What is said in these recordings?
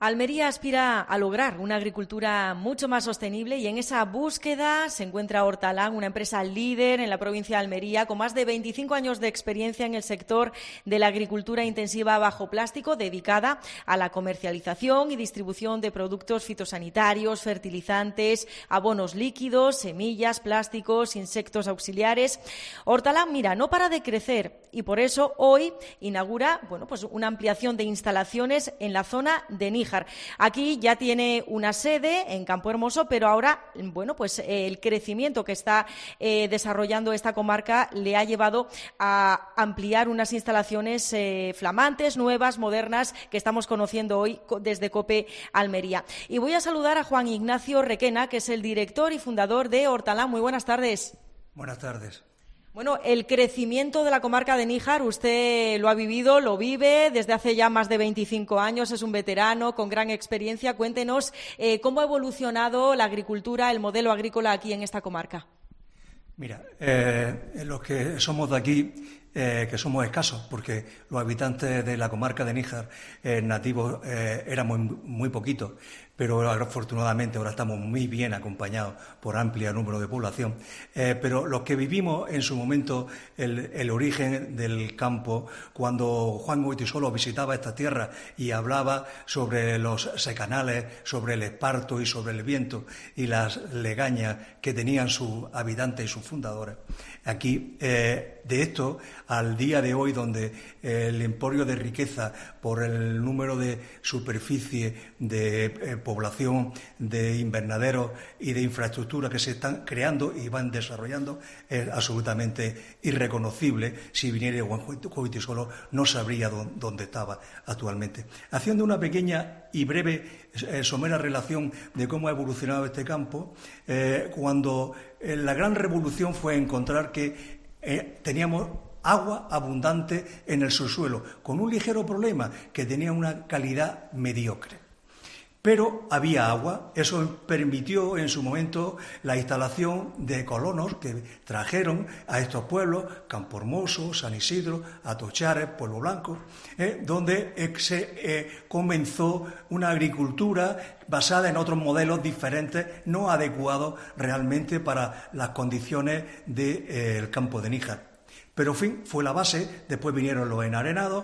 Almería aspira a lograr una agricultura mucho más sostenible y en esa búsqueda se encuentra Hortalán, una empresa líder en la provincia de Almería con más de 25 años de experiencia en el sector de la agricultura intensiva bajo plástico, dedicada a la comercialización y distribución de productos fitosanitarios, fertilizantes, abonos líquidos, semillas, plásticos, insectos auxiliares. Hortalán, mira, no para de crecer y por eso hoy inaugura, una ampliación de instalaciones en la zona de Níjar. Aquí ya tiene una sede en Campo Hermoso, pero ahora, el crecimiento que está desarrollando esta comarca le ha llevado a ampliar unas instalaciones flamantes, nuevas, modernas, que estamos conociendo hoy desde COPE Almería. Y voy a saludar a Juan Ignacio Requena, que es el director y fundador de Hortalán. Muy buenas tardes. Buenas tardes. Bueno, el crecimiento de la comarca de Níjar, usted lo ha vivido, lo vive desde hace ya más de 25 años, es un veterano con gran experiencia. Cuéntenos cómo ha evolucionado la agricultura, el modelo agrícola aquí en esta comarca. Mira, los que somos de aquí, que somos escasos, porque los habitantes de la comarca de Níjar nativos éramos muy poquitos, pero afortunadamente ahora estamos muy bien acompañados por amplio número de población. Pero los que vivimos en su momento el origen del campo, cuando Juan Goytisolo visitaba esta tierra y hablaba sobre los secanales, sobre el esparto y sobre el viento y las legañas que tenían sus habitantes y sus fundadores. Aquí, de esto al día de hoy, donde el emporio de riqueza por el número de superficie, de población, de invernaderos y de infraestructura que se están creando y van desarrollando, es absolutamente irreconocible. Si viniera Juan Goytisolo no sabría dónde estaba actualmente. Haciendo una pequeña y breve somera relación de cómo ha evolucionado este campo, cuando la gran revolución fue encontrar que teníamos agua abundante en el subsuelo, con un ligero problema, que tenía una calidad mediocre. Pero había agua, eso permitió en su momento la instalación de colonos que trajeron a estos pueblos, Campo Hermoso, San Isidro, Atochares, Pueblo Blanco, donde se comenzó una agricultura basada en otros modelos diferentes, no adecuados realmente para las condiciones del campo de Níjar. Pero, en fin, fue la base. Después vinieron los enarenados,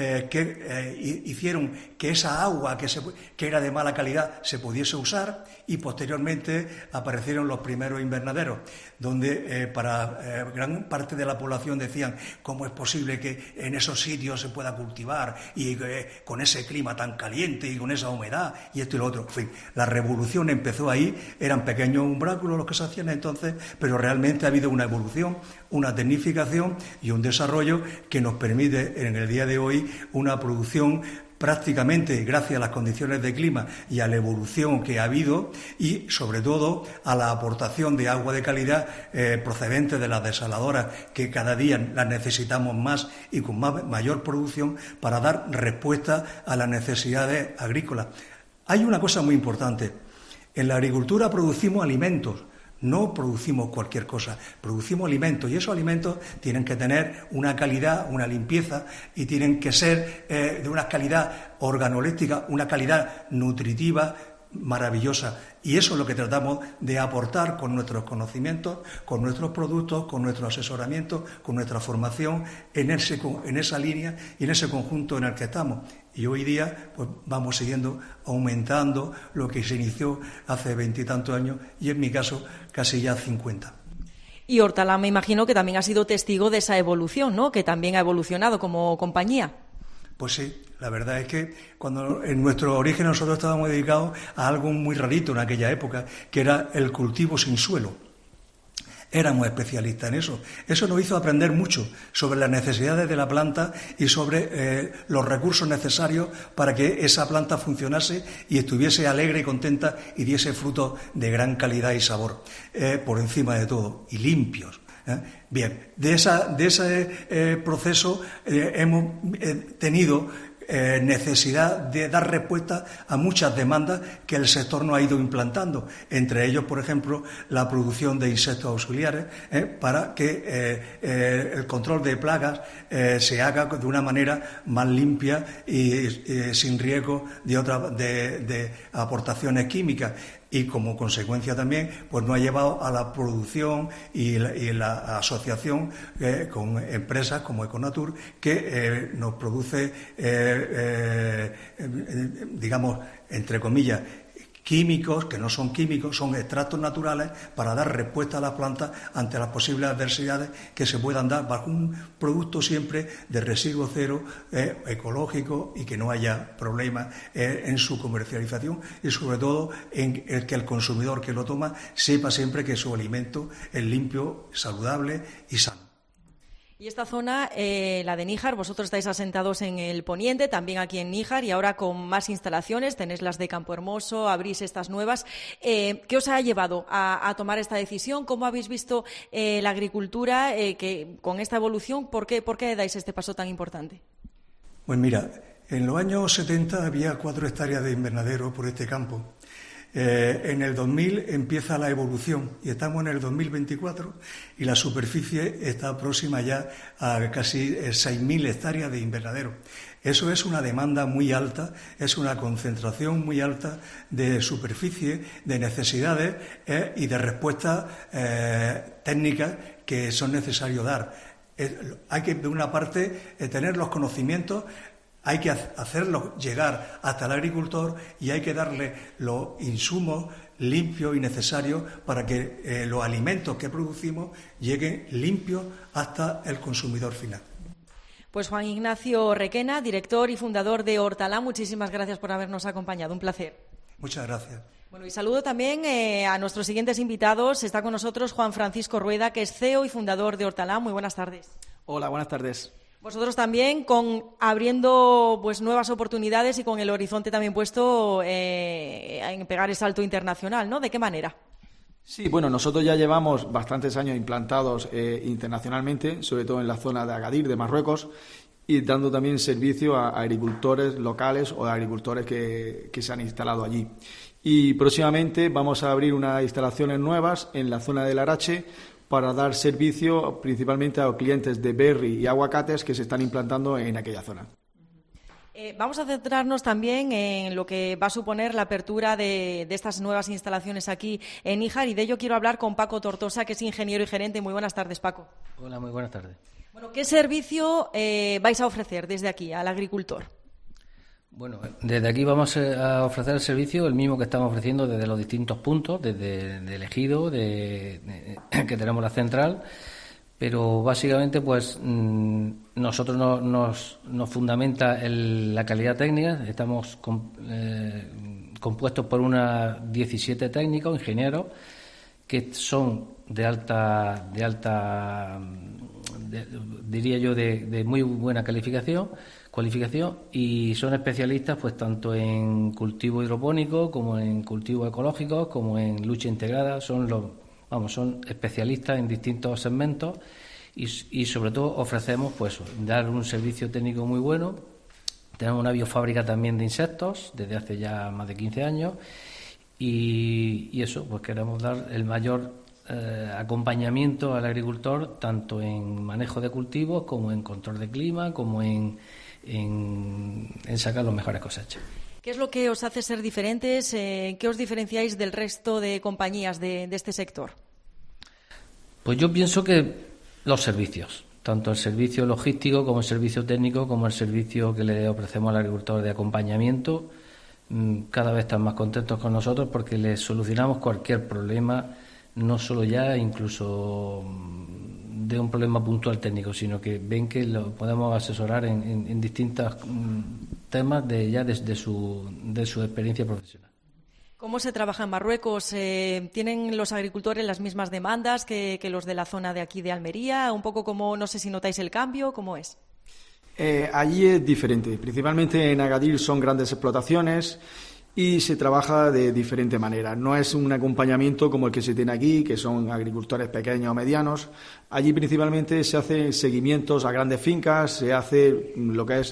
que hicieron que esa agua que era de mala calidad se pudiese usar, y posteriormente aparecieron los primeros invernaderos, donde para gran parte de la población decían: ¿cómo es posible que en esos sitios se pueda cultivar y con ese clima tan caliente y con esa humedad y esto y lo otro? En fin, la revolución empezó ahí. Eran pequeños umbráculos los que se hacían entonces, pero realmente ha habido una evolución, una tecnificación y un desarrollo que nos permite en el día de hoy una producción prácticamente gracias a las condiciones de clima y a la evolución que ha habido, y sobre todo a la aportación de agua de calidad procedente de las desaladoras, que cada día las necesitamos más y con mayor producción para dar respuesta a las necesidades agrícolas. Hay una cosa muy importante: en la agricultura producimos alimentos. No producimos cualquier cosa, producimos alimentos, y esos alimentos tienen que tener una calidad, una limpieza, y tienen que ser de una calidad organoléptica, una calidad nutritiva maravillosa. Y eso es lo que tratamos de aportar con nuestros conocimientos, con nuestros productos, con nuestro asesoramiento, con nuestra formación en esa línea y en ese conjunto en el que estamos. Y hoy día pues vamos siguiendo aumentando lo que se inició hace 20 y tantos años, y en mi caso casi ya 50. Y Hortalán, me imagino que también ha sido testigo de esa evolución, ¿no?, que también ha evolucionado como compañía. Pues sí, la verdad es que cuando en nuestro origen nosotros estábamos dedicados a algo muy rarito en aquella época, que era el cultivo sin suelo. Éramos especialistas en eso. Eso nos hizo aprender mucho sobre las necesidades de la planta y sobre los recursos necesarios para que esa planta funcionase y estuviese alegre y contenta y diese frutos de gran calidad y sabor, por encima de todo, y limpios. Bien, de ese proceso hemos tenido necesidad de dar respuesta a muchas demandas que el sector nos ha ido implantando, entre ellos, por ejemplo, la producción de insectos auxiliares, para que el control de plagas se haga de una manera más limpia y sin riesgo de aportaciones químicas. Y como consecuencia también, pues nos ha llevado a la producción y la asociación con empresas como Econatur, que nos produce, digamos, entre comillas, químicos, que no son químicos, son extractos naturales para dar respuesta a las plantas ante las posibles adversidades que se puedan dar bajo un producto siempre de residuo cero, ecológico, y que no haya problemas en su comercialización, y sobre todo en el que el consumidor que lo toma sepa siempre que su alimento es limpio, saludable y sano. Y esta zona, la de Níjar, vosotros estáis asentados en el poniente, también aquí en Níjar, y ahora con más instalaciones, tenéis las de Campo Hermoso, abrís estas nuevas. ¿Qué os ha llevado a tomar esta decisión? ¿Cómo habéis visto la agricultura que con esta evolución? ¿Por qué dais este paso tan importante? Pues mira, en los años 70 había 4 hectáreas de invernadero por este campo. En el 2000 empieza la evolución y estamos en el 2024 y la superficie está próxima ya a casi 6.000 hectáreas de invernadero. Eso es una demanda muy alta, es una concentración muy alta de superficie, de necesidades y de respuestas técnicas que son necesarios dar. Hay que, de una parte, tener los conocimientos. Hay que hacerlo llegar hasta el agricultor y hay que darle los insumos limpios y necesarios para que los alimentos que producimos lleguen limpios hasta el consumidor final. Pues Juan Ignacio Requena, director y fundador de Hortalá, muchísimas gracias por habernos acompañado. Un placer. Muchas gracias. Bueno, y saludo también a nuestros siguientes invitados. Está con nosotros Juan Francisco Rueda, que es CEO y fundador de Hortalá. Muy buenas tardes. Hola, buenas tardes. Vosotros también abriendo pues nuevas oportunidades y con el horizonte también puesto en pegar el salto internacional, ¿no? ¿De qué manera? Sí, bueno, nosotros ya llevamos bastantes años implantados internacionalmente, sobre todo en la zona de Agadir, de Marruecos, y dando también servicio a agricultores locales o a agricultores que se han instalado allí. Y próximamente vamos a abrir unas instalaciones nuevas en la zona del Arache, para dar servicio principalmente a clientes de berry y aguacates que se están implantando en aquella zona. Vamos a centrarnos también en lo que va a suponer la apertura de estas nuevas instalaciones aquí en Níjar, y de ello quiero hablar con Paco Tortosa, que es ingeniero y gerente. Muy buenas tardes, Paco. Hola, muy buenas tardes. Bueno, ¿qué servicio vais a ofrecer desde aquí al agricultor? Bueno, desde aquí vamos a ofrecer el servicio el mismo que estamos ofreciendo desde los distintos puntos, desde el ejido, que tenemos la central, pero básicamente pues nosotros nos fundamenta la calidad técnica. Estamos compuestos por unas 17 técnicos, ingenieros, que son diría yo, de muy buena cualificación, y son especialistas pues tanto en cultivo hidropónico como en cultivo ecológico como en lucha integrada. Son especialistas en distintos segmentos y sobre todo ofrecemos pues dar un servicio técnico muy bueno. Tenemos una biofábrica también de insectos desde hace ya más de 15 años y eso, pues queremos dar el mayor acompañamiento al agricultor tanto en manejo de cultivos como en control de clima como en sacar las mejores cosechas. ¿Qué es lo que os hace ser diferentes? ¿Qué os diferenciáis del resto de compañías de este sector? Pues yo pienso que los servicios, tanto el servicio logístico como el servicio técnico, como el servicio que le ofrecemos al agricultor de acompañamiento, cada vez están más contentos con nosotros porque les solucionamos cualquier problema, no solo ya incluso de un problema puntual técnico, sino que ven que lo podemos asesorar en distintos temas de su experiencia profesional. ¿Cómo se trabaja en Marruecos? ¿Tienen los agricultores las mismas demandas que los de la zona de aquí de Almería? Un poco como, no sé si notáis el cambio, ¿cómo es? Allí es diferente. Principalmente en Agadir son grandes explotaciones y se trabaja de diferente manera. No es un acompañamiento como el que se tiene aquí, que son agricultores pequeños o medianos. Allí principalmente se hacen seguimientos a grandes fincas, se hace lo que es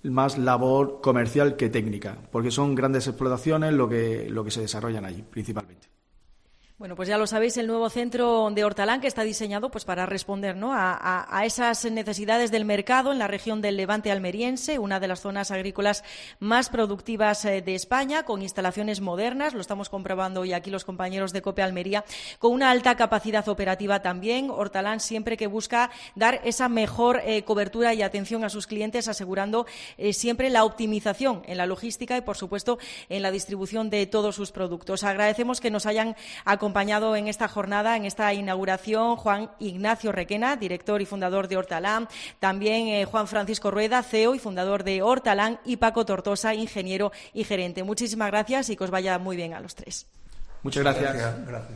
más labor comercial que técnica, porque son grandes explotaciones lo que se desarrollan allí, principalmente. Bueno, pues ya lo sabéis, el nuevo centro de Hortalán, que está diseñado pues para responder, ¿no?, a esas necesidades del mercado en la región del Levante almeriense, una de las zonas agrícolas más productivas de España, con instalaciones modernas, lo estamos comprobando hoy aquí los compañeros de COPE Almería, con una alta capacidad operativa también. Hortalán siempre que busca dar esa mejor cobertura y atención a sus clientes, asegurando siempre la optimización en la logística y, por supuesto, en la distribución de todos sus productos. Agradecemos que nos hayan acompañado en esta jornada, en esta inauguración, Juan Ignacio Requena, director y fundador de Hortalán, también Juan Francisco Rueda, CEO y fundador de Hortalán, y Paco Tortosa, ingeniero y gerente. Muchísimas gracias y que os vaya muy bien a los tres. Muchas gracias. Gracias.